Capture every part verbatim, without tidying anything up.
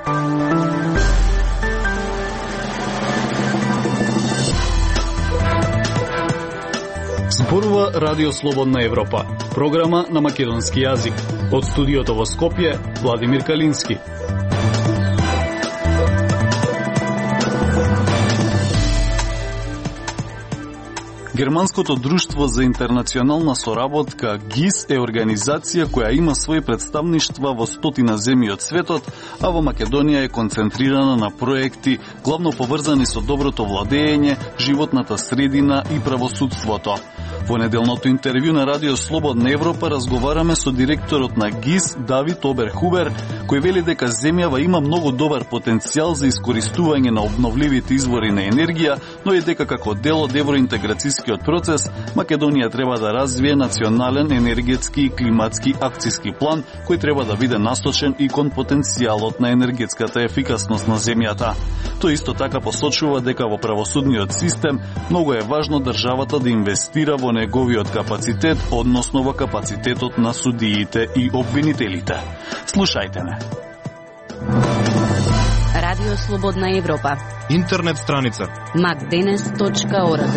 Зборува Радио Слободна Европа, програма на македонски јазик. Од студиото во Скопје, Владимир Калински. Германското друштво за интернационална соработка ГИС е организација која има своји представништва во стотина земји од светот, а во Македонија е концентрирана на проекти главно поврзани со доброто владење, животната средина и правосудството. Во неделното интервју на Радио Слободна Европа разговараме со директорот на ГИС Давид Оберхубер, кој вели дека земјава има многу добар потенцијал за искористување на обновливите извори на енергија, но и дека како дел од евроинтеграцијскиот процес, Македонија треба да развие национален енергетски и климатски акцијски план, кој треба да биде насочен и кон потенцијалот на енергетската ефикасност на земјата. Тој исто така посочува дека во правосудниот систем многу е важно државата да инвестира во неговиот капацитет, односно во капацитетот на судиите и обвинителите. Слушајте ме. Радио Слободна Европа. Интернет страница макденес точка орг.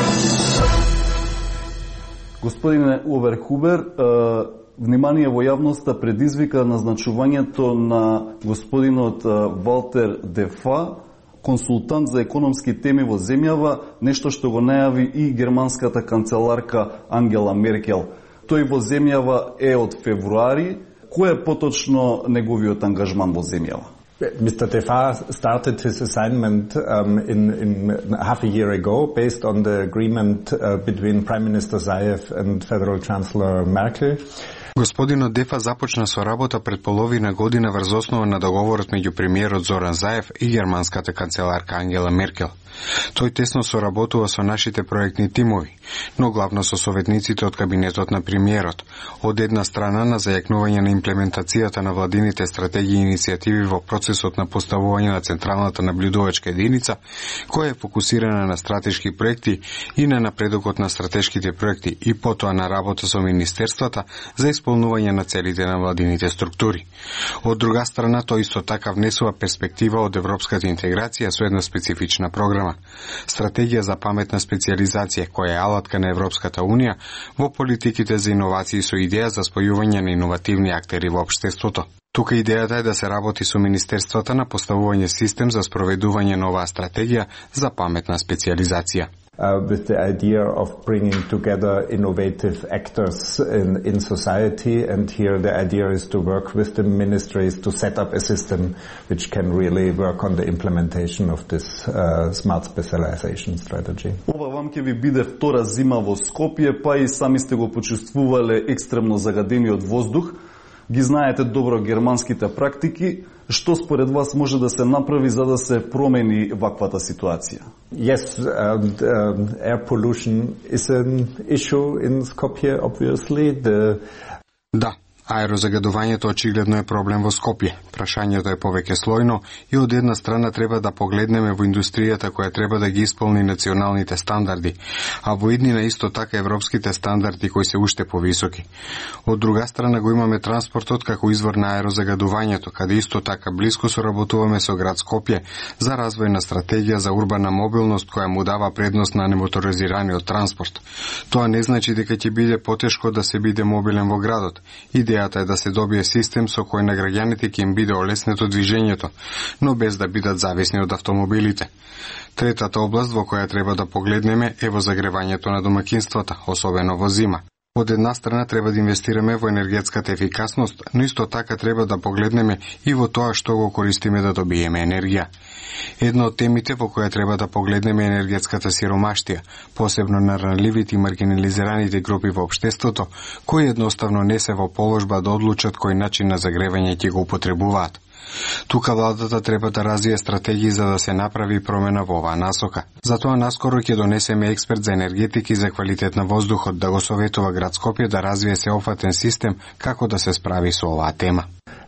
Господине Оверхубер, внимание во јавноста предизвика назначувањето на господинот Валтер Дефа, консултант за економски теми во земјава, нешто што го најави и германската канцеларка Ангела Меркел. Тој во земјава е од февруари. Кој е поточно неговиот ангажман во земјава? Mister Defa started his assignment um, in, in half a year ago based on the agreement uh, between Prime Minister Zaev and Federal Chancellor Merkel. Господинот Дефа започна со работа пред половина година врз основа на договорот меѓу премиерот Зоран Заев и германската канцеларка Ангела Меркел. Тој тесно соработува со нашите проектни тимови, но главно со советниците од кабинетот на премиерот. Од една страна на зајакнување на имплементацијата на владините стратегии и иницијативи во процесот на поставување на централната наблюдувачка единица, која е фокусирана на стратешки проекти и на напредокот на стратешките проекти и потоа на работа со министерствата за исполнување на целите на владините структури. Од друга страна, тој исто така внесува перспектива од европската интеграција со една специфична програма. Стратегија за паметна специализација, која е алатка на Европската Унија во политиките за иновации со идеја за спојување на иновативни актери во општеството. Тука идејата е да се работи со министерствата на поставување систем за спроведување на оваа стратегија за паметна специализација. Uh, with the idea of bringing together innovative actors in, in society, and here the idea is to work with the ministries to set up a system which can really work on the implementation of this uh, smart specialization strategy. Ова вам ќе ви биде втора зима во Скопје, па и сами сте го почувствувале екстремно загадениот воздух. Ги знаете добро германските практики. Што според вас може да се направи за да се промени ваквата ситуација? Yes, uh, uh, air pollution is an issue in Skopje, obviously. The... Да. Аерозагадувањето очигледно е проблем во Скопје. Прашањето е повеќе слојно и од една страна треба да погледнеме во индустријата која треба да ги исполни националните стандарди, а во иднина исто така европските стандарди кои се уште повисоки. Од друга страна го имаме транспортот како извор на аерозагадувањето, каде исто така блиско соработуваме со град Скопје за развој на стратегија за урбана мобилност која му дава предност на немоторизираниот транспорт. Тоа не значи дека ќе биде потешко да се биде мобилен во градот. Идејата е да се добие систем со кој на граѓаните ќе им биде олеснето движењето, но без да бидат зависни од автомобилите. Третата област во која треба да погледнеме е во загревањето на домакинствата, особено во зима. Од една страна треба да инвестираме во енергетската ефикасност, но исто така треба да погледнеме и во тоа што го користиме да добиеме енергија. Една од темите во која треба да погледнеме енергетската сиромаштија, посебно на ранливите и маргинализираните групи во општеството, кои едноставно не се во положба да одлучат кој начин на загревање ќе го употребуваат. Тука владата треба да развие стратегии за да се направи промена во оваа насока. Затоа наскоро ќе донесеме експерт за енергетика и за квалитет на воздухот да го советува град Скопје да развие сеопфатен систем како да се справи со оваа тема.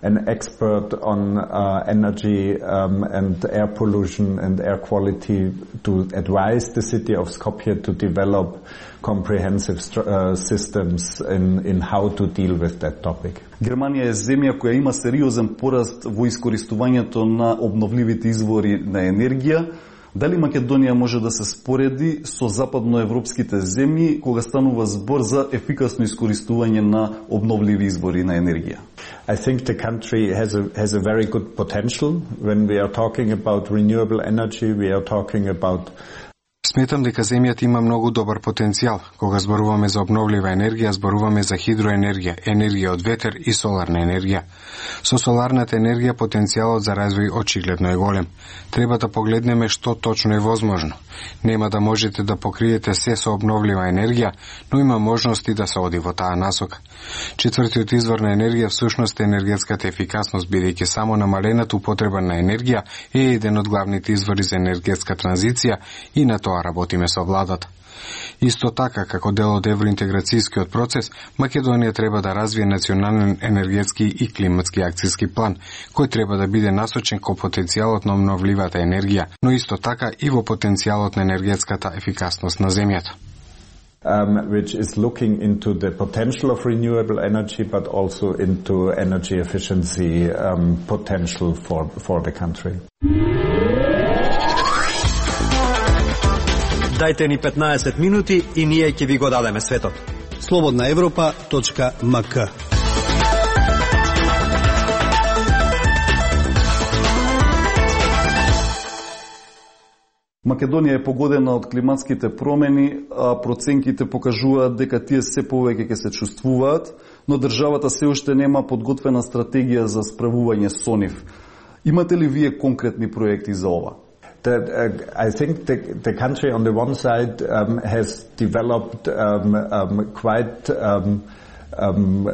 an expert on uh, energy um, and air pollution and air quality to advise the city of Skopje to develop comprehensive uh, systems in, in how to deal with that topic. Германија е земја која има сериозен пораст во искористувањето на обновливите извори на енергија. Дали Македонија може да се спореди со западноевропските земји кога станува збор за ефикасно искористување на обновливи извори на енергија? I think the country has a has a very good potential. When we are talking about renewable energy, we are talking about Сметам дека земјата има многу добар потенцијал. Кога зборуваме за обновлива енергија, зборуваме за хидроенергија, енергија од ветер и соларна енергија. Со соларната енергија потенцијалот за развој очигледно е голем. Треба да погледнеме што точно е возможно. Нема да можете да покриете се со обновлива енергија, но има можности да се оди во таа насока. Четвртиот извор на енергија всушност е енергетската ефикасност, бидејќи само намалената употреба на енергија е еден од главните извори за енергетска транзиција и на тоа работиме со владата. Исто така, како дел од евроинтеграцијскиот процес, Македонија треба да развие национален енергетски и климатски акцијски план, кој треба да биде насочен кон потенцијалот на обновливата енергија, но исто така и во потенцијалот на енергетската ефикасност на земјата. Um, which is looking into the potential of renewable energy, but also into energy efficiency um, potential for, for the country. Дајте ни петнаесет минути и ние ќе ви го дадеме светот. слободна европа точка ем ка. Македонија е погодена од климатските промени, а проценките покажуваат дека тие се повеќе ќе се чувствуваат, но државата се уште нема подготвена стратегија за справување со нив. Имате ли вие конкретни проекти за ова? That, uh, I think the, the country on the one side um, has developed um, um, quite um, um,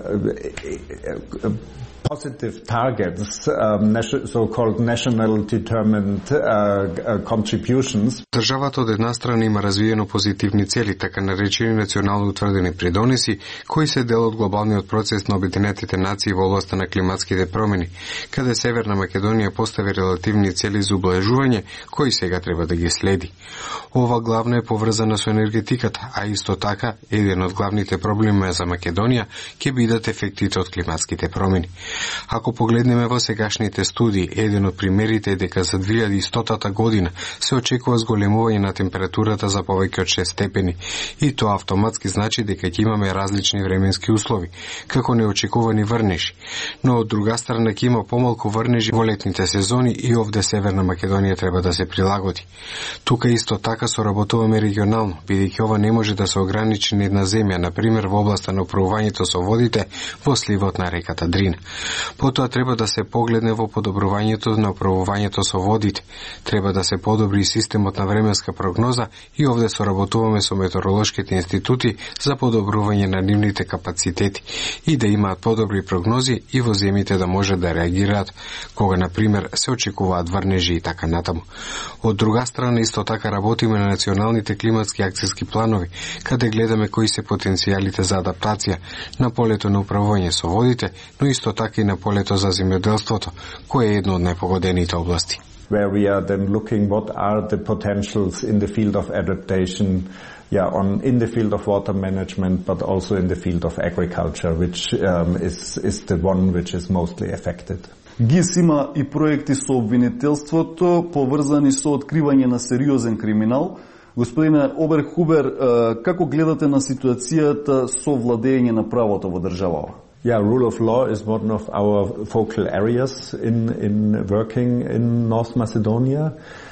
uh, positive targets, um, so-called national determined uh, uh, contributions. Државата од една страна има развиено позитивни цели, така наречени национално утврдени придоноси, кои се дел од глобалниот процес на Обединетите нации во областа на климатските промени, каде Северна Македонија постави релативни цели за ублажување, кои сега треба да ги следи. Ова главно е поврзана со енергетиката, а исто така еден од главните проблеми за Македонија ќе бидат ефектите од климатските промени. Ако погледнеме во сегашните студии, еден од примерите е дека за две илјади и стотата година се очекува зголемување на температурата за повеќе од шест степени, и тоа автоматски значи дека ќе имаме различни временски услови, како неочекувани врнежи. Но од друга страна ќе има помалку врнежи во летните сезони и овде Северна Македонија треба да се прилагоди. Тука исто така соработуваме регионално, бидејќи ова не може да се ограничи на една земја, например во областа на управувањето со водите во сливот на реката Дрина. Потоа треба да се погледне во подобрувањето на управувањето со водите. Треба да се подобри и системот на временска прогноза и овде соработуваме со метеоролошките институти за подобрување на нивните капацитети и да имаат подобри прогнози и во земјите да може да реагираат кога, например, се очекуваат врнежи и така натаму. Од друга страна, исто така работиме на националните климатски акцијски планови, каде гледаме кои се потенцијалите за адаптација на полето на управување со водите, но исто така и на полето за земјоделството, кое е едно од најпогодените области. Where we are then looking what are the potentials in the field of adaptation, yeah, on in the field of water management, but also in the field of agriculture, which um, is is the one which is mostly affected. ГИС има и проекти со обвинителството, поврзани со откривање на сериозен криминал. Господине Оберхубер, како гледате на ситуацијата со владење на правото во државава? Yeah, rule of law is one of our focal areas in in working in North Macedonia.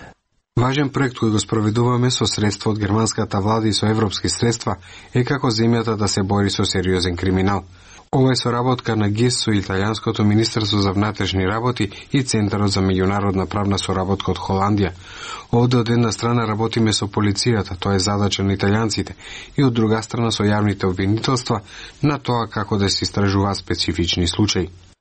Важен проект кој го спроведуваме со средства од германската влада и со европски средства е како земјата да се бори со сериозен криминал. Ова е соработка на ГИС со Италијанското министерство за внатрешни работи и Центарот за меѓународна правна соработка од Холандија. Овде од една страна работиме со полицијата, тоа е задача на италијанците, и од друга страна со јавните обвинителства на тоа како да се истражуваат специфични случаи.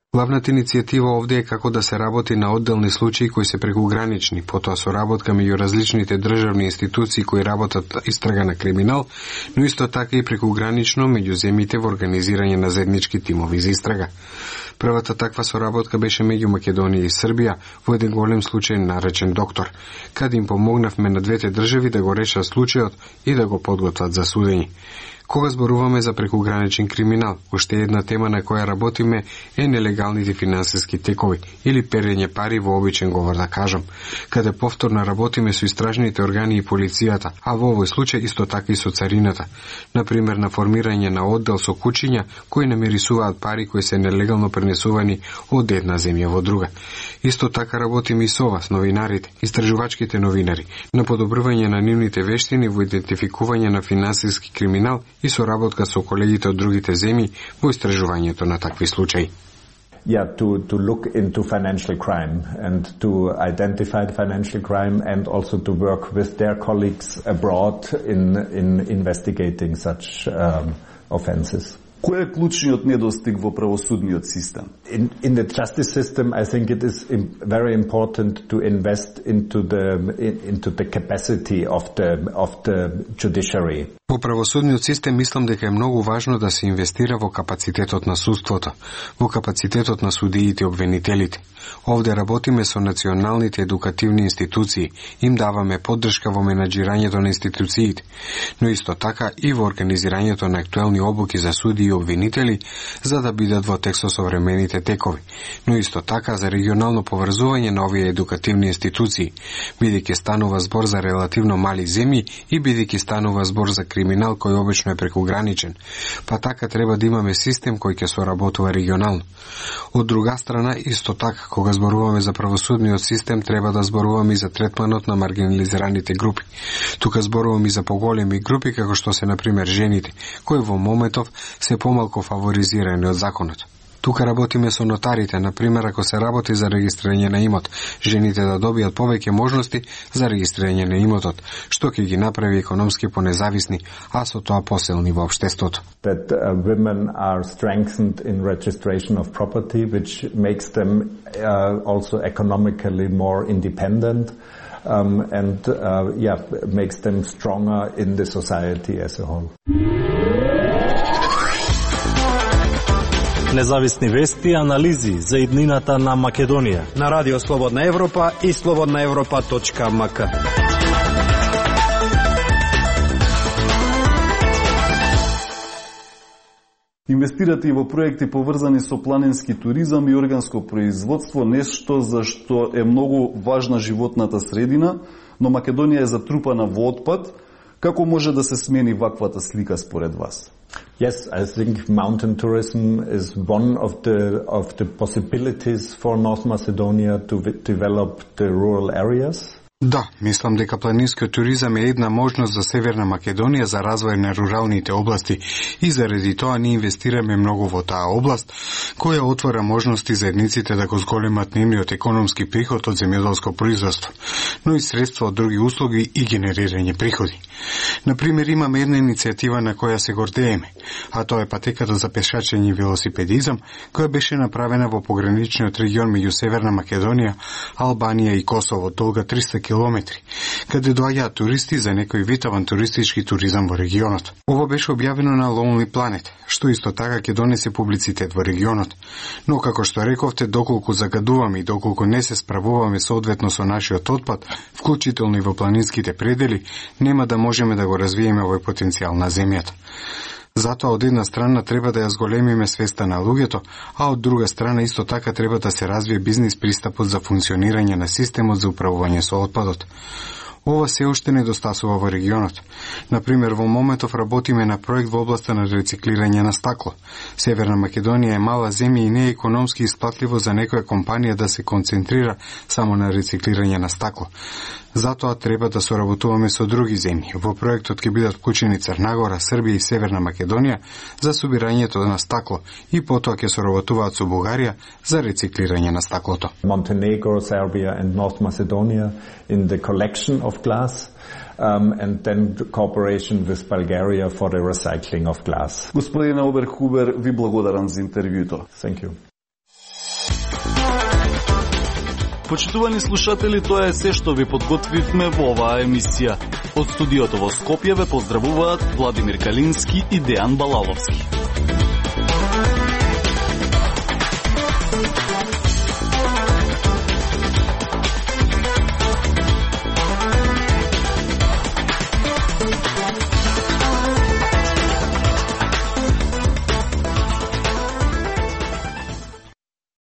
Главната иницијатива овде е како да се работи на одделни случаи кои се прекугранични, потоа соработка меѓу различните државни институции кои работат истрага на криминал, но исто така и прекугранично меѓу земјите во организирање на заеднички тимови за истрага. Првата таква соработка беше меѓу Македонија и Србија во еден голем случај наречен Доктор, каде им помогнавме на двете држави да го решат случајот и да го подготват за судење. Кога зборуваме за прекуграничен криминал, уште една тема на која работиме е нелегалните финансиски текови или перење пари во обичен говор да кажам, каде повторно работиме со истражните органи и полицијата, а во овој случај исто така и со царината. Например, на формирање на оддел со кучиња кои намирисуваат пари кои се нелегално пренесувани од една земја во друга. Исто така работиме и со вас, новинарите, истражувачките новинари, на подобрување на нивните вештини во идентификување на финансиски криминал и соработка со колегите од другите земји во истражувањето на такви случаи. Yeah, to, to look into financial crime and to identify the financial crime and also to work with their colleagues abroad in, in investigating such um, offenses. Кој е клучниот недостиг во правосудниот систем? In, in the justice system, I think it is very important to invest into the into the capacity of the of the judiciary. Во правосудниот систем мислам дека е многу важно да се инвестира во капацитетот на судството, во капацитетот на судиите и обвинителите. Овде работиме со националните едукативни институции, им даваме поддршка во менаџирањето на институциите, но исто така и во организирањето на актуелни обуки за суди и обвинители, за да бидат во текст со современите текови, но исто така за регионално поврзување на овие едукативни институции, бидејќи станува збор за релативно мали земји и бидејќи станува збор за криминал кој обично е прекуграничен, па така треба да имаме систем кој ќе соработува регионално. Од друга страна, исто така, кога зборуваме за правосудниот систем, треба да зборуваме и за третманот на маргинализираните групи. Тука зборуваме и за поголеми групи, како што се, например, жените, кои во моментов се помалку фаворизирани од законот. Тука работиме со нотарите, например, ако се работи за регистрирање на имот, жените да добијат повеќе можности за регистрирање на имотот, што ќе ги направи економски понезависни, а со тоа посилни во општеството. That uh, women are strengthened in registration of property, which makes them uh, also economically more independent. Um, and uh, yeah, makes them stronger in the society as a whole. Независни вести и анализи за иднината на Македонија на Радио Слободна Европа и слободна европа точка ем ка. Инвестирате и во проекти поврзани со планински туризам и органско производство, нешто за што е многу важна животната средина, но Македонија е затрупана во отпад. Како може да се смени ваквата слика според вас? Yes, I think mountain tourism is one of the of the possibilities for North Macedonia to develop the rural areas. Да, мислам дека планинскиот туризам е една можност за Северна Македонија за развој на руралните области и заради тоа ние инвестираме многу во таа област, која отвора можности за едниците да го зголемат нивниот економски приход од земјоделско производство, но и средства од други услуги и генерирање приходи. Например, имаме една иницијатива на која се гордееме, а тоа е патеката за пешачење и велосипедизам, која беше направена во пограничниот регион меѓу Северна Македонија, Албанија и Косово, долга триста километри, каде доаѓаат туристи за некој вид авантуристички туризам во регионот. Ова беше објавено на Lonely Planet, што исто така ќе донесе публицитет во регионот. Но како што рековте, доколку загадуваме и доколку не се справуваме соодветно со нашиот отпад, вклучително и во планинските предели, нема да можеме да го развиеме овој потенцијал на земјата. Затоа од една страна треба да ја зголемиме свеста на луѓето, а од друга страна исто така треба да се развие бизнис пристапот за функционирање на системот за управување со отпадот. Ова се уште недостасува во регионот. Например, во моментов работиме на проект во областа на рециклирање на стакло. Северна Македонија е мала земја и не е економски исплатливо за некоја компанија да се концентрира само на рециклирање на стакло. Затоа треба да соработуваме со други земји. Во проектот ќе бидат вклучени Црна Гора, Србија и Северна Македонија за собирањето на стакло и потоа ќе соработуваат со Бугарија за рециклирање на стаклото. Montenegro, Serbia and North Macedonia in the collection of glass. Um, and then cooperation with Bulgaria for the recycling of glass. Господине Оберхубер, ви благодарам за интервјуто. Thank you. Почитувани слушатели, тоа е се што ви подготвивме во оваа емисија. Од студиото во Скопје ве поздравуваат Владимир Калински и Дејан Балаловски.